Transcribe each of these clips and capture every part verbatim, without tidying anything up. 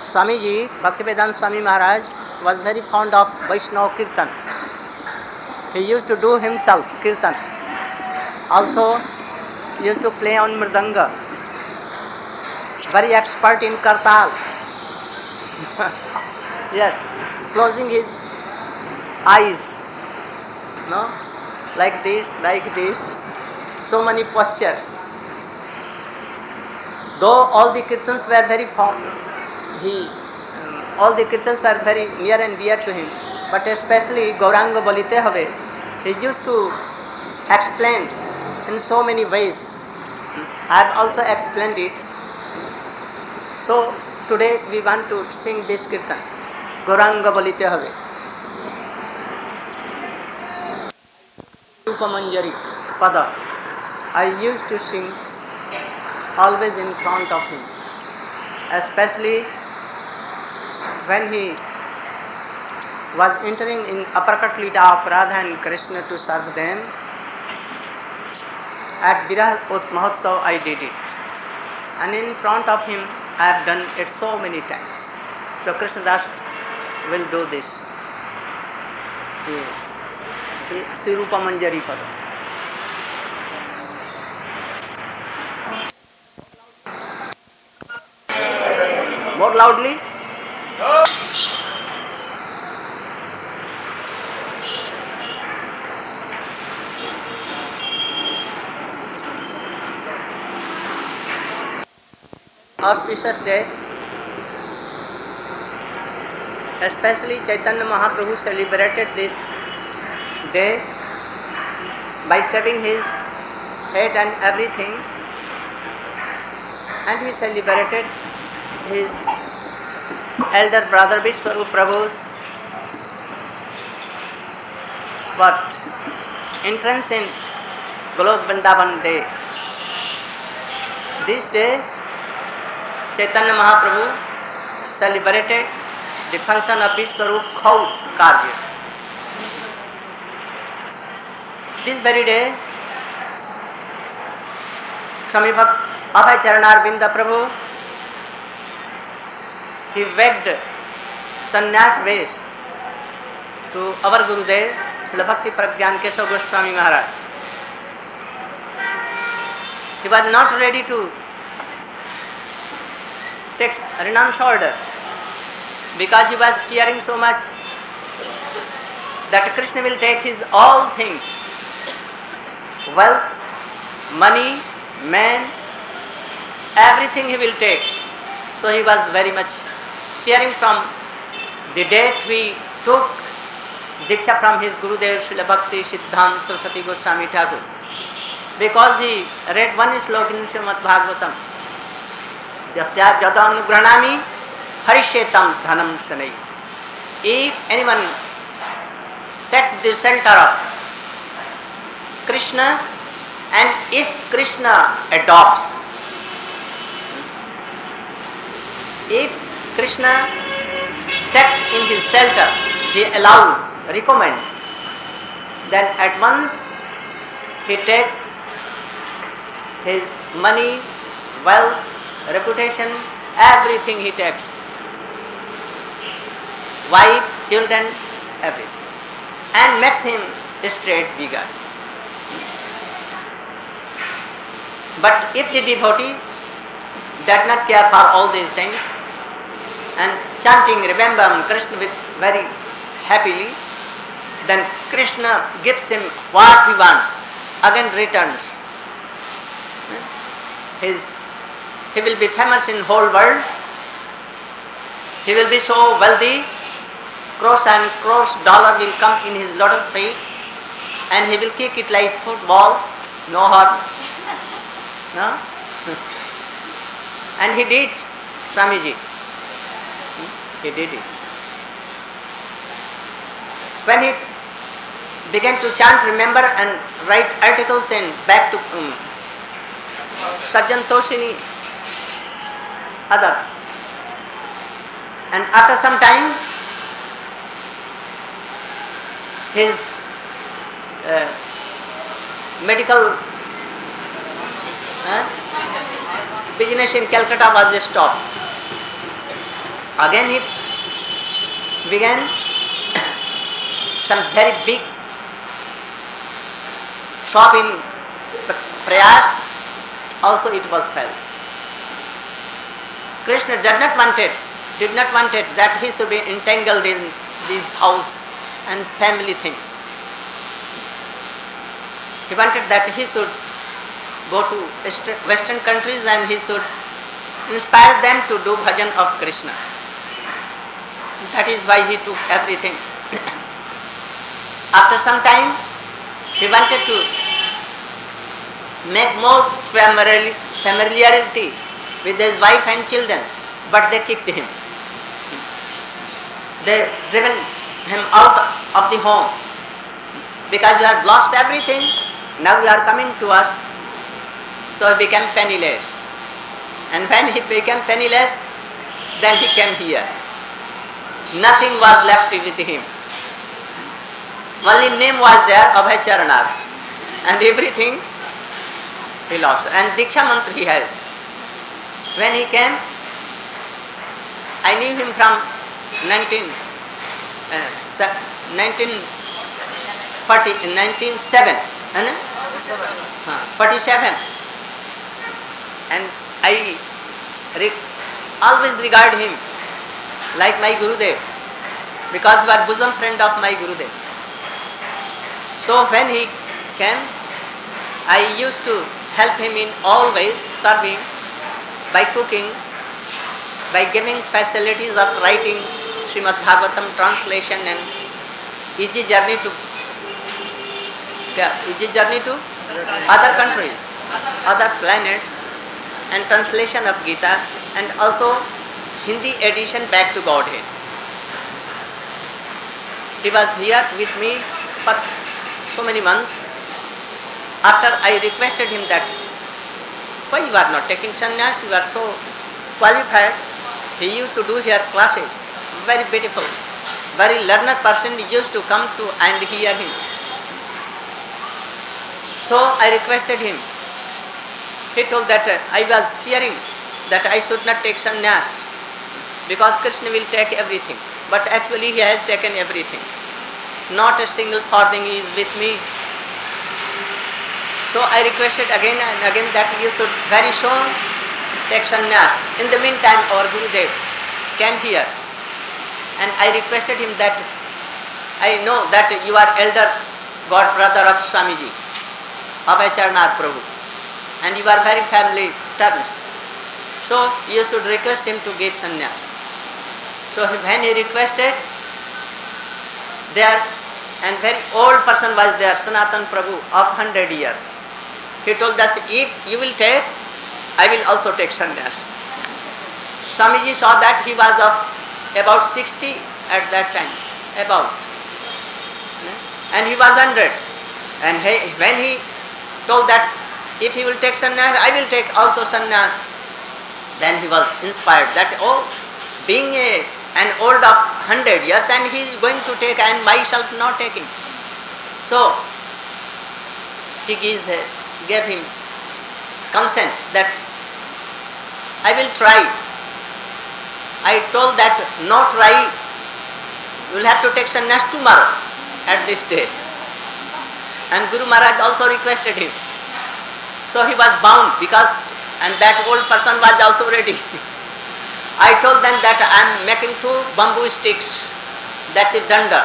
Swamiji, Bhaktivedanta Swami Maharaj, was very fond of Vaishnava Kirtan. He used to do himself Kirtan. Also used to play on Mridanga. Very expert in Kartal. Yes, closing his eyes. No? Like this, like this. So many postures. Though all the Kirtans were very fond, he, um, all the Kirtans were very near and dear to him, but especially Gauranga Bolite Have, he used to explain in so many ways. I have also explained it. So today we want to sing this Kirtan, Gauranga Bolite Have. Rupamanjari Pada. I used to sing always in front of him, especially when he was entering in uppercut lita of Radha and Krishna to serve them. At Birah Mahotsav I did it, and in front of him I have done it so many times. So Krishnadas will do this. Sri Rupa Manjari Pada. More loudly. Auspicious day, especially Chaitanya Mahaprabhu celebrated this day by shaving his head and everything, and he celebrated his elder brother Vishwarup Prabhu's what entrance in Golok Vrindavan day. This day Chaitanya Mahaprabhu celebrated the function of Vishwarup Khaud Karya. This very day Swami Abhay Charanarvinda Prabhu, he begged sannyas vesh to our Gurudev, Srila Bhakti Pragyan Keshav Goswami Maharaj. He was not ready to take renounce order because he was fearing so much that Krishna will take his all things, wealth, money, man, everything he will take. So he was very much fearing from the date we took Diksha from his Gurudev Srila Bhakti Siddhanta Saraswati Goswami Thakur, because he read one slok in Srimad Bhagavatam, Jasya Jadan Granami Harishetam Dhanam Sanai. If anyone takes the center of Krishna and if Krishna adopts, if Krishna takes in his shelter, he allows, recommend, then at once he takes his money, wealth, reputation, everything he takes, wife, children, everything, and makes him straight beggar. But if the devotee does not care for all these things and chanting Remember Krishna with very happily, then Krishna gives him what he wants, again returns. His, he will be famous in whole world, he will be so wealthy, crores and crores dollar will come in his lotus feet, and he will kick it like football, no harm. No? And he did, Swamiji. He did it. When he began to chant, remember, and write articles and back to um, Sajjan Toshini, others. And after some time, his uh, medical uh, business in Calcutta was stopped. Again he began some very big shop in Prayag, also it was fell. Krishna did not want it, did not want it that he should be entangled in these house and family things. He wanted that he should go to western countries and he should inspire them to do bhajan of Krishna. That is why he took everything. After some time, he wanted to make more familiarity with his wife and children, but they kicked him. They driven him out of the home because you have lost everything. Now you are coming to us. So he became penniless. And when he became penniless, then he came here. Nothing was left with him. Only name was there, Abhay Charanath. And everything he lost. And Diksha Mantra he had. When he came, I knew him from nineteen, uh, nineteen forty, nineteen oh seven. Uh, forty-seven. And I re- always regard him like my Gurudev, because he was bosom friend of my Gurudev. So when he came, I used to help him in all ways, serving, by cooking, by giving facilities of writing Srimad Bhagavatam translation and easy journey to easy journey to other countries, other planets, and translation of Gita, and also Hindi edition back to Godhead. He was here with me for so many months. After I requested him that, why you are not taking sannyas, you are so qualified. He used to do here classes, very beautiful, very learned person used to come to and hear him. So I requested him. He told that uh, I was fearing that I should not take sannyas because Krishna will take everything. But actually he has taken everything. Not a single farthing is with me. So I requested again and again that you should very soon take sannyas. In the meantime our Gurudev came here and I requested him that I know that you are elder god brother of Swamiji, Abhay Charanath Prabhu, and you are very family terms. So you should request him to give sannyas. So when he requested, there and very old person was there, Sanatan Prabhu of one hundred years. He told us, if you will take, I will also take sannyas. Swamiji saw that he was of about sixty at that time, about. And he was one hundred. And he, when he told that if he will take sannyas, I will take also sannyas, then he was inspired that, oh, being a, an old of one hundred years and he is going to take and myself not taking. So he gives, gave him consent that I will try. I told that no try, you will have to take sannyas tomorrow at this day. And Guru Maharaj also requested him. So he was bound because, and that old person was also ready. I told them that I am making two bamboo sticks, that is danda.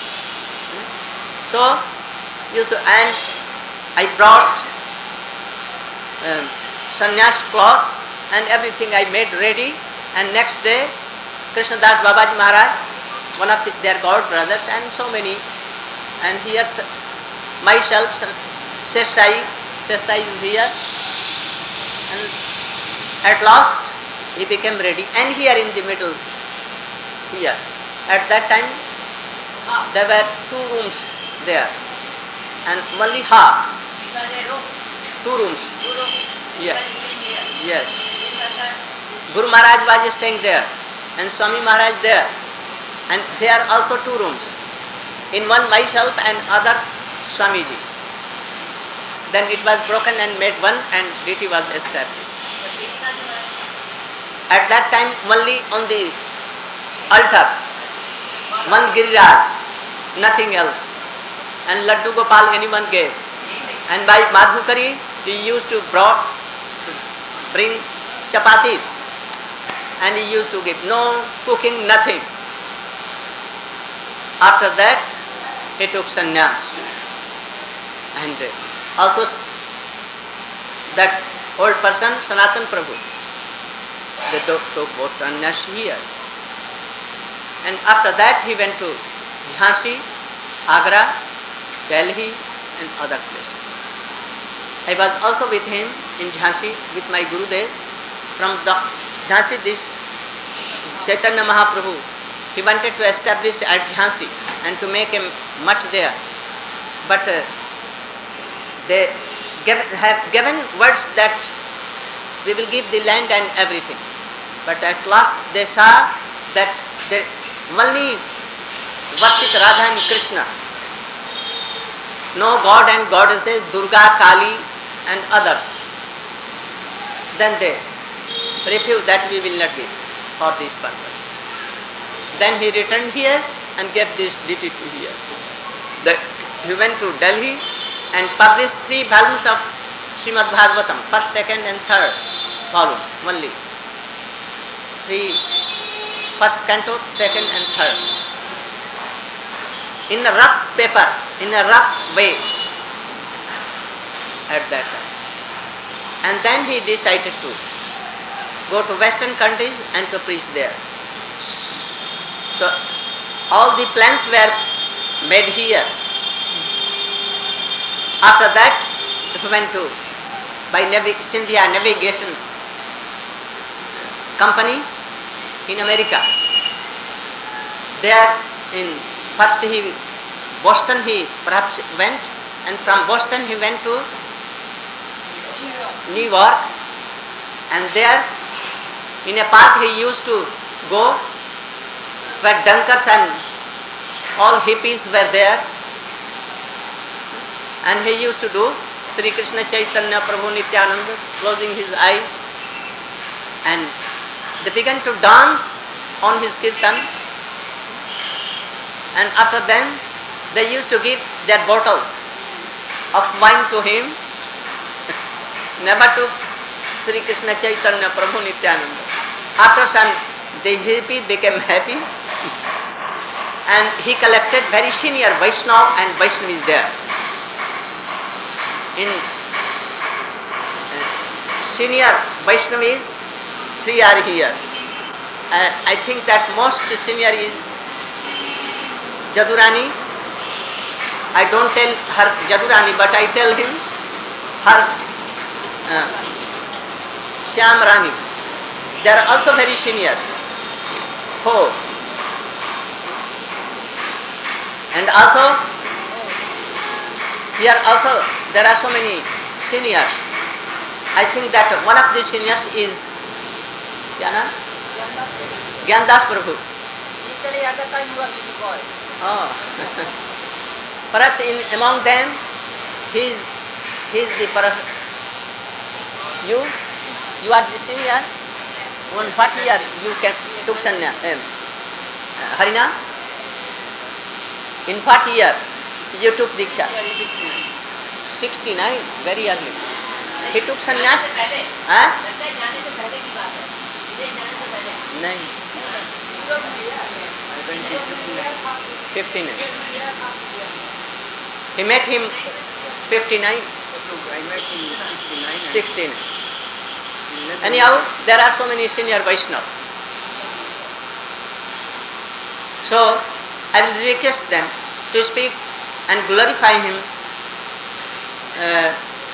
So, you should, and I brought um, sannyas cloths and everything I made ready, and next day Krishnadas Babaji Maharaj, one of his, their god brothers and so many, and here myself, Sesai, Sesai is here, and at last he became ready, and here in the middle, here, at that time there were two rooms there, and only half, two rooms, yes, yes. Guru Maharaj was staying there, and Swami Maharaj there, and there are also two rooms, in one myself and other Swamiji. Then it was broken and made one, and deity was established. At that time only on the altar, one Giriraj, nothing else. And Laddu Gopal anyone gave. And by Madhukari, he used to brought, bring chapatis. And he used to give, no cooking, nothing. After that, he took sannyas. And also that old person, Sanatan Prabhu, they took, took both sannyas here. And after that, he went to Jhansi, Agra, Delhi, and other places. I was also with him in Jhansi with my Gurudev. From the Jhansi, this Chaitanya Mahaprabhu, he wanted to establish at Jhansi and to make a mutt there. But uh, they give, have given words that we will give the land and everything. But at last they saw that they only worship Radha and Krishna. No god and goddesses, Durga, Kali and others. Then they refused that we will not give for this purpose. Then he returned here and gave this ditty to here. That he went to Delhi and published three volumes of Srimad Bhagavatam, first, second and third volume only. Three, first canto, second and third. In a rough paper, in a rough way at that time. And then he decided to go to Western countries and to preach there. So all the plans were made here. After that, he went to, by Navi- Scindia Navigation Company in America. There in first he, Boston he perhaps went, and from Boston he went to New York, and there in a park he used to go where dunkers and all hippies were there, and he used to do Sri Krishna Chaitanya Prabhu Nityananda, closing his eyes, and they began to dance on his kirtan, and after then they used to give their bottles of wine to him, never to Sri Krishna Chaitanya Prabhu Nityananda. After some, the hippie became happy and he collected very senior Vaishnava and Vaishnavis there. In uh, senior Vaishnavis, three are here. Uh, I think that most senior is Jadurani. I don't tell her Jadurani, but I tell him her uh, Shyam Rani. They are also very seniors. Four. And also, here also there are so many seniors. I think that one of the seniors is Jana? Gyandas Prabhu. Yesterday at the time you were with the boy. Oh. Perhaps in among them, he is, he is the perhaps you, you are the senior. On what year you can took sanya? Um, Harina? In what year you took Diksha? sixty-nine, very early. He took sannyas? Huh? Nine. fifty-nine. He met him fifty-nine. I met him sixty-nine. sixty-nine. Anyhow, there are so many senior Vaishnavas. So, I will request them to speak and glorify him uh,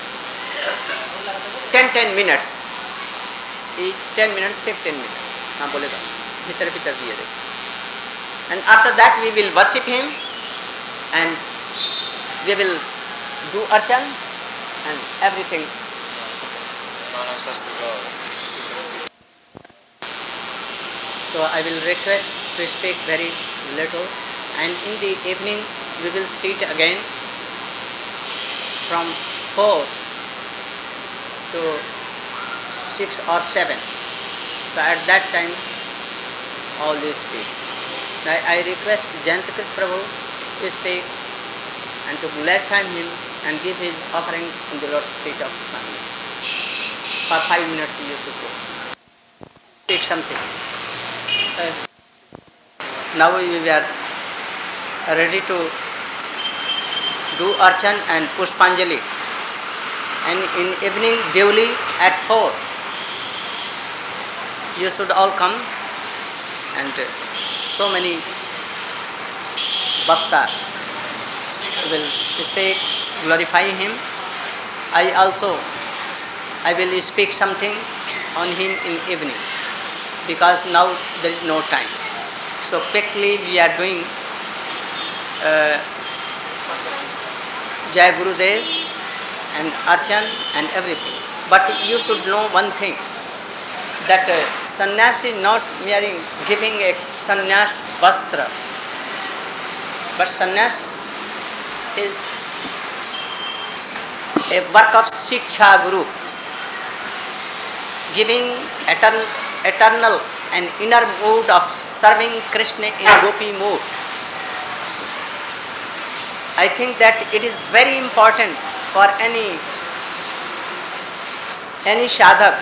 ten ten minutes. Each ten minutes, fifteen minutes. हाँ बोलेगा भीतर भीतर दिए दे. And after that we will worship him and we will do archan and everything. So I will request to speak very little, and in the evening we will sit again from four to six or seven. So at that time always speak. I, I request Jayantakrit Prabhu to speak and to glorify him and give his offerings in the Lord's feet of Swami. For five minutes you should go. Speak something. Uh, now we are ready to do Archan and Pushpanjali. And in evening, Deuli at four. You should all come, and so many bhakta will speak, glorify him. I also, I will speak something on him in evening, because now there is no time. So quickly we are doing uh, Jai Gurudev and Archan and everything. But you should know one thing, that uh, sannyas is not merely giving a sannyas vastra, but sannyas is a work of Shiksha Guru, giving eternal, eternal and inner mood of serving Krishna in Gopi mood. I think that it is very important for any any sadhak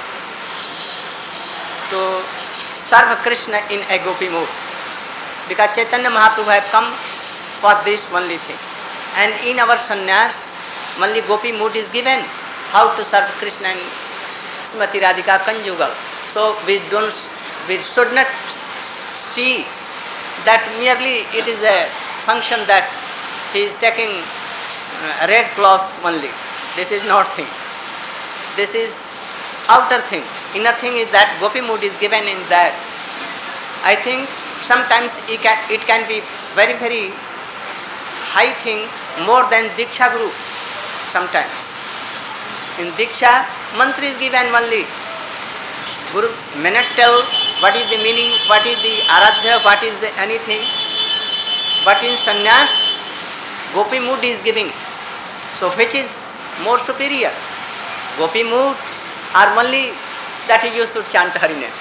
to serve Krishna in a Gopi mood, because Chaitanya Mahaprabhu have come for this only thing. And in our sannyas, only Gopi mood is given, how to serve Krishna and Srimati Radhika conjugal. So we don't, we should not see that merely it is a function that he is taking uh, red cloths only. This is not thing. This is outer thing. Inner thing is that Gopi mood is given in that. I think sometimes it can, it can be very, very high thing, more than Diksha Guru sometimes. In Diksha, mantra is given only. Guru may not tell what is the meaning, what is the aradhya, what is the anything. But in sannyas, Gopi mood is giving. So which is more superior? Gopi mood or only that you should chant Hariname?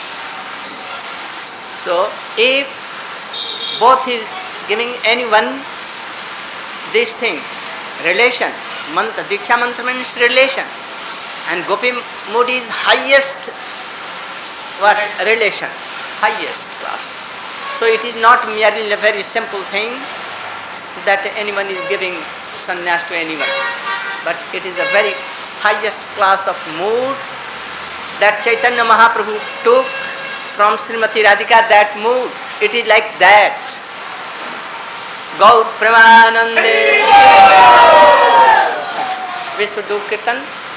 So if both is giving anyone this thing, relation, mantra, Diksha mantra means relation, and Gopi mood is highest what? Relation, highest class. So it is not merely a very simple thing that anyone is giving sannyas to anyone, but it is a very highest class of mood that Chaitanya Mahaprabhu took from Srimati Radhika. That mood, it is like that. Gaur Premanande. We should do kirtan.